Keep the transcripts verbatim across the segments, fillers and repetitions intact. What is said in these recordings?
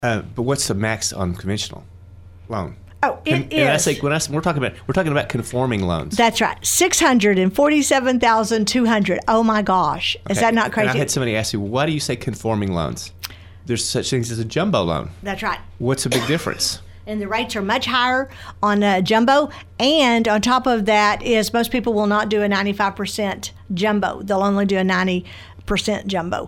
Uh, but what's the max on conventional loan? Oh, it and, is. And I say when I, we're talking about we're talking about conforming loans. That's right, six hundred and forty-seven thousand two hundred. Oh my gosh, is Okay. that not crazy? And I had somebody ask me, why do you say conforming loans? There's such things as a jumbo loan. That's right. What's the big difference? And the rates are much higher on uh, jumbo. And on top of that is most people will not do a ninety-five percent jumbo. They'll only do a ninety percent jumbo.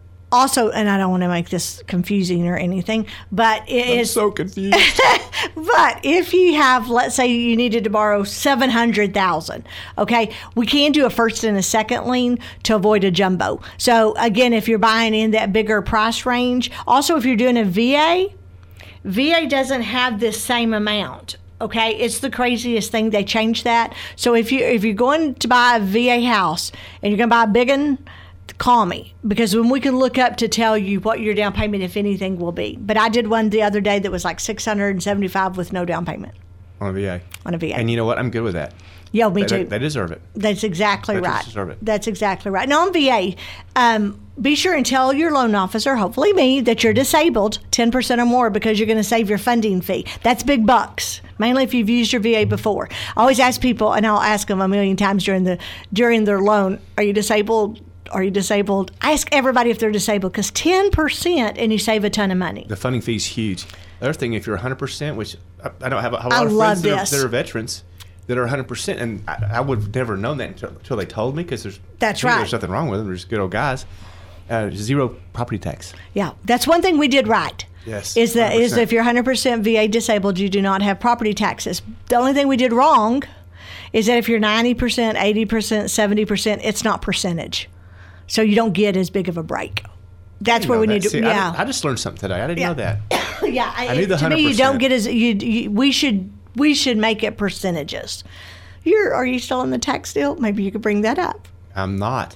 Also, and I don't want to make this confusing or anything, but it I'm is so confused. But if you have, let's say you needed to borrow seven hundred thousand dollars, okay, we can do a first and a second lien to avoid a jumbo. So again, if you're buying in that bigger price range, also if you're doing a V A, V A doesn't have this same amount. Okay, it's the craziest thing. They changed that. So if you if you're going to buy a V A house and you're going to buy a big one, call me, because when we can look up to tell you what your down payment, if anything, will be. But I did one the other day that was like six hundred seventy-five with no down payment On a V A. on a V A. And you know what? I'm good with that. Yeah, me They, too. they deserve it. That's exactly Veterans right. deserve it. That's exactly right. Now on V A, um, be sure and tell your loan officer, hopefully me, that you're disabled ten percent or more, because you're going to save your funding fee. That's big bucks, mainly if you've used your V A before. I always ask people, and I'll ask them a million times during the during their loan, are you disabled? Are you disabled? I ask everybody if they're disabled, because ten percent and you save a ton of money. The funding fee is huge. The other thing, if you're one hundred percent, which I, I don't have a, have a I lot of love friends that are, this. that are veterans that are one hundred percent, and I, I would have never known that until, until they told me, because there's That's to me, right. There's nothing wrong with them. They're just good old guys. Uh, zero property tax. Yeah, that's one thing we did right. Yes, Is that is one hundred percent. if you're one hundred percent V A disabled, you do not have property taxes. The only thing we did wrong is that if you're ninety percent, eighty percent, seventy percent, it's not percentage. So you don't get as big of a break. That's where we know need that. to, See, I, yeah. didn't- I just learned something today. I didn't Yeah. know that. yeah, I knew the to me, you don't one hundred percent. get as, you, you, we should we should make it percentages. You're, are you still in the tax deal? Maybe you could bring that up. I'm not.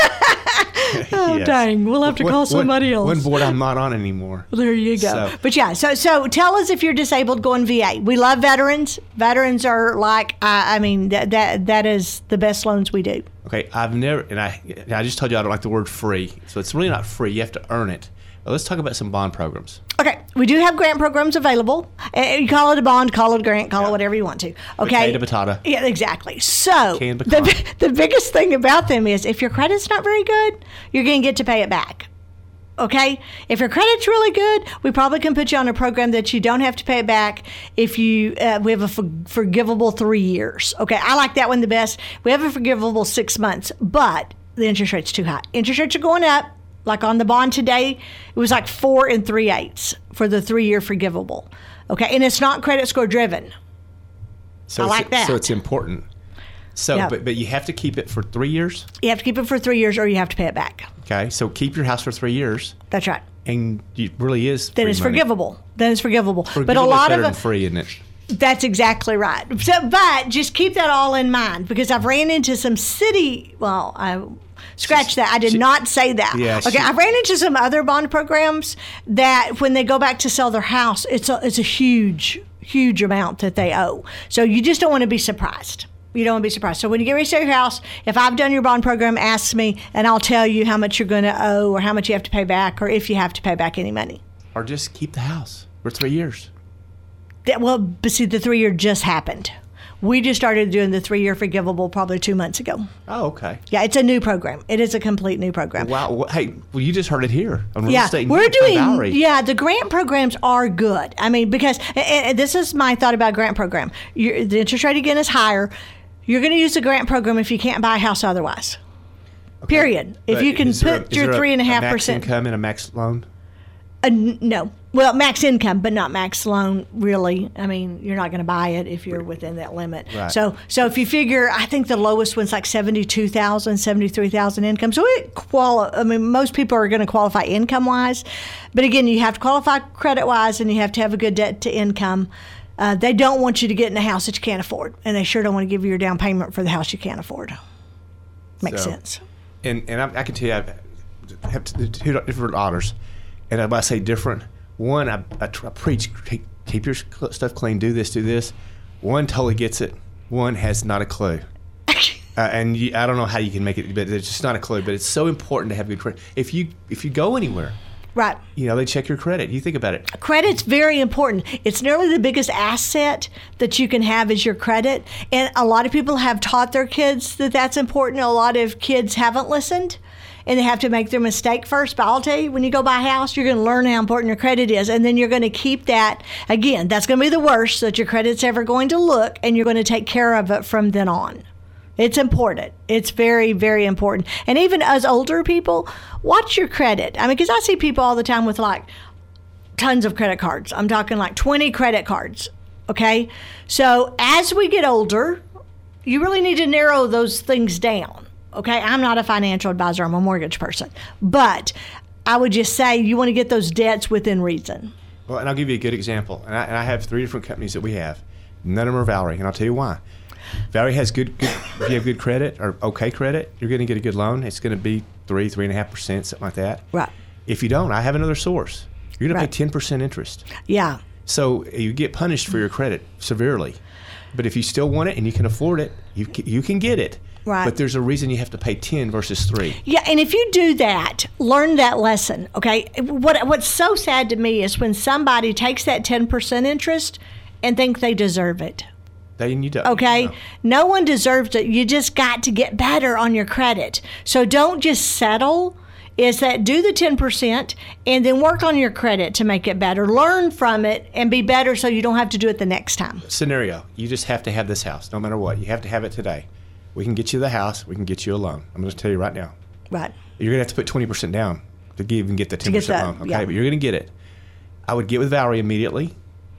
Oh, Yes. dang. We'll have to One- call somebody one, else. One board I'm not on anymore. Well, there you go. So- But yeah, so so tell us if you're disabled going V A. We love veterans. Veterans are like, I, I mean, that that that is the best loans we do. Okay, I've never, and I, and I just told you I don't like the word free. So it's really not free. You have to earn it. But let's talk about some bond programs. Okay, we do have grant programs available. Uh, You call it a bond, call it a grant, call it whatever you want to. Okay. Potato, batata. Yeah, exactly. So Canned the, pecan. the biggest thing about them is if your credit's not very good, you're going to get to pay it back. Okay? If your credit's really good, we probably can put you on a program that you don't have to pay it back if you, uh, we have a for, forgivable three years. Okay, I like that one the best. We have a forgivable six months, but the interest rate's too high. Interest rates are going up. Like on the bond today, it was like four and three eighths for the three-year forgivable. Okay, and it's not credit score driven. So I it's, like that. So it's important. So, Yeah. but but you have to keep it for three years. You have to keep it for three years or you have to pay it back. Okay, so keep your house for three years, That's right. and it really is. Then free it's money. forgivable. Then it's forgivable. but a Forgivable is lot better of than it, free, isn't it? that's exactly right. So, but just keep that all in mind, because I've ran into some city. Well, I scratch that. I did she- not say that. Yeah, Okay, she- I've ran into some other bond programs that when they go back to sell their house, it's a it's a huge huge amount that they owe. So you just don't want to be surprised. You don't want to be surprised. So when you get ready to sell your house, if I've done your bond program, ask me, and I'll tell you how much you're going to owe or how much you have to pay back, or if you have to pay back any money. Or just keep the house for three years. That, well, but see, the three year just happened. We just started doing the three year forgivable probably two months ago. Oh, okay. Yeah, it's a new program. It is a complete new program. Wow. Well, hey, well, you just heard it here on Real Yeah, Estate we're News by doing. Valerie. Yeah, the grant programs are good. I mean, because and, and this is my thought about grant program. You're, the interest rate again is higher. You're going to use the grant program if you can't buy a house otherwise. Okay. Period. If But you can is there a- put is your there a- three and a half max percent income and a max loan. Uh, n- no. Well, max income, but not max loan, really. I mean, you're not going to buy it if you're within that limit. Right. So so if you figure, I think the lowest one's like seventy-two thousand, seventy-three thousand income. So it quali- I mean, most people are going to qualify income-wise. But again, you have to qualify credit-wise, and you have to have a good debt to income. Uh, they don't want you to get in a house that you can't afford, and they sure don't want to give you your down payment for the house you can't afford. Makes So- sense. And and I, I can tell you, I have two different daughters, and when I say different, one I, I, tr- I preach keep, keep your cl- stuff clean, do this, do this. One totally gets it. One has not a clue. Uh, and you, I don't know how you can make it, but it's just not a clue. But it's so important to have good credit. If you if you go anywhere, Right. You know, they check your credit. You think about it. Credit's very important. It's nearly the biggest asset that you can have is your credit. And a lot of people have taught their kids that that's important. A lot of kids haven't listened, and they have to make their mistake first. But I'll tell you, when you go buy a house, you're going to learn how important your credit is. And then you're going to keep that. Again, that's going to be the worst that your credit's ever going to look, and you're going to take care of it from then on. It's important. It's very, very important. And even as older people, watch your credit. I mean, because I see people all the time with like tons of credit cards. I'm talking like twenty credit cards. Okay. So as we get older, you really need to narrow those things down. Okay. I'm not a financial advisor. I'm a mortgage person. But I would just say you want to get those debts within reason. Well, and I'll give you a good example. And I, and I have three different companies that we have. None of them are Valerie. And I'll tell you why. Valerie has good, good, if you have good credit or okay credit, you're going to get a good loan. It's going to be three, three and a half percent, something like that. Right. If you don't, I have another source. You're going Right. to pay ten percent interest. Yeah. So you get punished for your credit severely. But if you still want it and you can afford it, you can, you can get it. Right. But there's a reason you have to pay ten versus three. Yeah, and if you do that, learn that lesson, okay? What What's so sad to me is when somebody takes that ten percent interest and think they deserve it. They and you don't. Okay? No. No one deserves it. You just got to get better on your credit. So don't just settle. Is that do the ten percent and then work on your credit to make it better. Learn from it and be better so you don't have to do it the next time. Scenario, you just have to have this house, no matter what. You have to have it today. We can get you the house. We can get you a loan. I'm going to tell you right now. Right. You're going to have to put twenty percent down to even get the ten percent that, loan. Okay, yeah. but you're going to get it. I would get with Valerie immediately.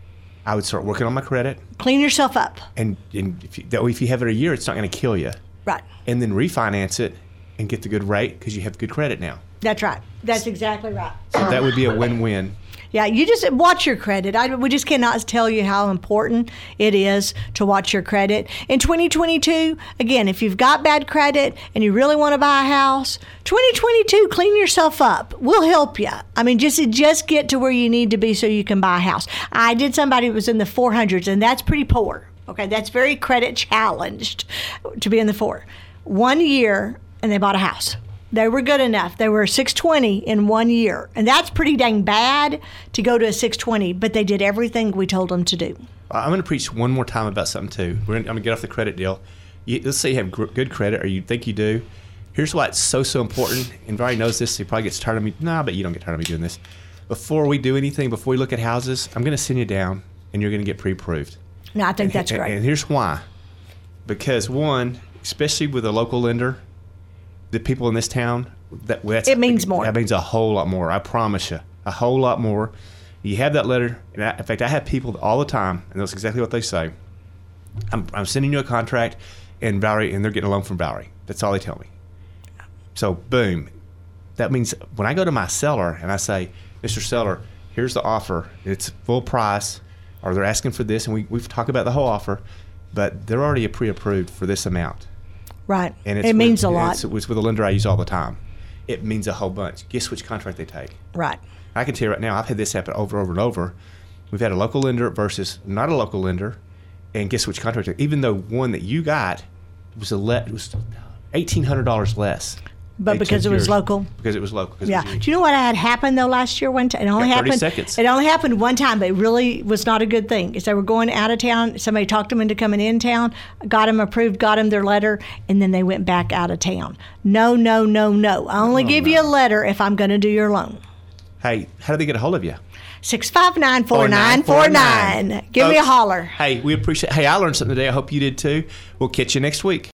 I would start working on my credit. Clean yourself up. And, and if you, that way, if you have it a year, it's not going to kill you. Right. And then refinance it and get the good rate because you have good credit now. That's right. That's exactly right. So that would be a win-win. Yeah, you just watch your credit. I, we just cannot tell you how important it is to watch your credit. In twenty twenty-two, again, if you've got bad credit and you really want to buy a house, twenty twenty-two, clean yourself up. We'll help you. I mean, just just get to where you need to be so you can buy a house. I did somebody who was in the four hundreds, and that's pretty poor. Okay, that's very credit challenged to be in the four. One year, and they bought a house. They were good enough. They were six twenty in one year. And that's pretty dang bad to go to a six twenty, but they did everything we told them to do. I'm going to preach one more time about something, too. We're gonna, I'm going to get off the credit deal. You, let's say you have gr- good credit, or you think you do. Here's why it's so, so important. And Barry knows this. He probably gets tired of me. Nah, but you don't get tired of me doing this. Before we do anything, before we look at houses, I'm going to send you down, and you're going to get pre-approved. No, I think that's and, great. And here's why. Because, one, especially with a local lender, the people in this town, that that's, It means more. That means a whole lot more. I promise you, a whole lot more. You have that letter. And I, in fact, I have people all the time, and that's exactly what they say. I'm, I'm sending you a contract, and Valerie, and they're getting a loan from Valerie. That's all they tell me. So, boom. That means when I go to my seller and I say, Mister Seller, here's the offer. It's full price, or they're asking for this, and we, we've talked about the whole offer, but they're already pre-approved for this amount. Right. And it's it with, means a lot. It's, it's with a lender I use all the time. It means a whole bunch. Guess which contract they take. Right. I can tell you right now, I've had this happen over and over and over. We've had a local lender versus not a local lender, and guess which contract? Even though one that you got was a le- it was eighteen hundred dollars less. But They because took it was yours. local? Because it was local. 'cause it Yeah. was you. Do you know what had happened though last year? One time, it only Got thirty happened. seconds. It only happened one time, but it really was not a good thing. Is they were going out of town. Somebody talked them into coming in town, got them approved, got them their letter, and then they went back out of town. No, no, no, no. I only Oh, give no. you a letter if I'm going to do your loan. Hey, how do they get a hold of you? Six five nine four nine four nine. Give me a Folks, holler. Hey, we appreciate. Hey, I learned something today. I hope you did too. We'll catch you next week.